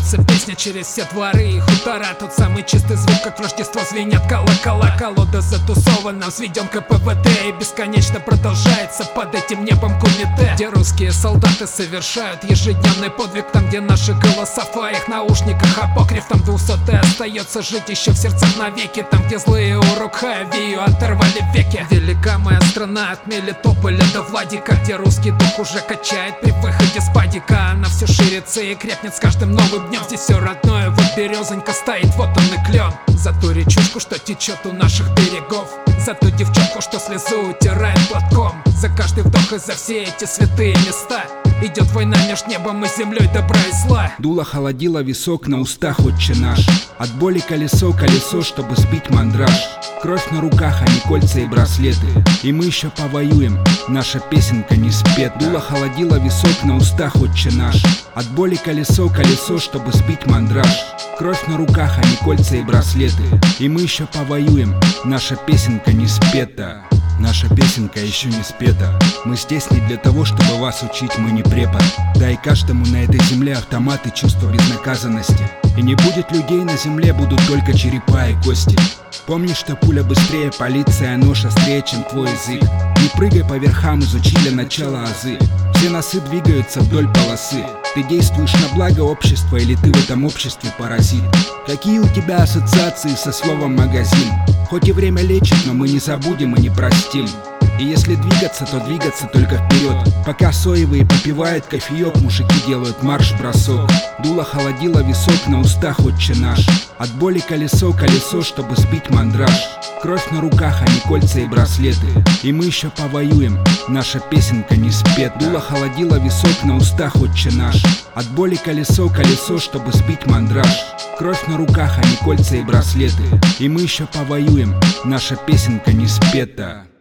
льется песня через все дворы и хутора. Тот самый чистый звук, как в Рождество звенят колокола. Колода затусована, взведен КПВТ и бесконечно продолжается под этим небом кумите, где русские солдаты совершают ежедневный подвиг. Там, где наши голоса в твоих наушниках апокриф. Там 200-й остается жить еще в сердцах навеки. Там, где злые Урукхая Вию оторвали веки. Велика моя страна от Мелитополя до Владика, где русский дух уже качает при выходе с падика. Она все ширится и крепнет с каждым новым днем. Здесь все родное, вот березонька стоит, вот он и клен. За ту речушку, что течет у наших берегов, за ту девчонку, что слезу утирает платком. За каждый вдох и за все эти святые места идет война между небом и землей добра и зла. Дуло холодило висок, на устах отче наш. От боли колесо, колесо, чтобы сбить мандраж. Кровь на руках, а не кольца и браслеты. И мы еще повоюем, наша песенка не спета. Дуло холодило висок, на устах отче наш. От боли колесо, колесо, чтобы сбить мандраж. Кровь на руках, а не кольца и браслеты. И мы еще повоюем, наша песенка не спета. Наша песенка еще не спета. Мы здесь не для того, чтобы вас учить, мы не препод. Дай каждому на этой земле автомат и чувство безнаказанности. И не будет людей на земле, будут только черепа и кости. Помни, что пуля быстрее, полиция, нож острее, чем твой язык. Не прыгай по верхам, изучили начало азы. Все носы двигаются вдоль полосы. Ты действуешь на благо общества или ты в этом обществе паразит? Какие у тебя ассоциации со словом магазин? Хоть и время лечит, но мы не забудем и не простим. И если двигаться, то двигаться только вперед. Пока соевые попивают кофеек, мужики делают марш-бросок. Дуло холодило висок, на устах отче наш. От боли колесо, колесо, чтобы сбить мандраж. Кровь на руках, а не кольца и браслеты. И мы еще повоюем, наша песенка не спета. Дуло холодило висок, на устах отче наш. От боли колесо, колесо, чтобы сбить мандраж. Кровь на руках, а не кольца и браслеты. И мы еще повоюем, наша песенка не спета.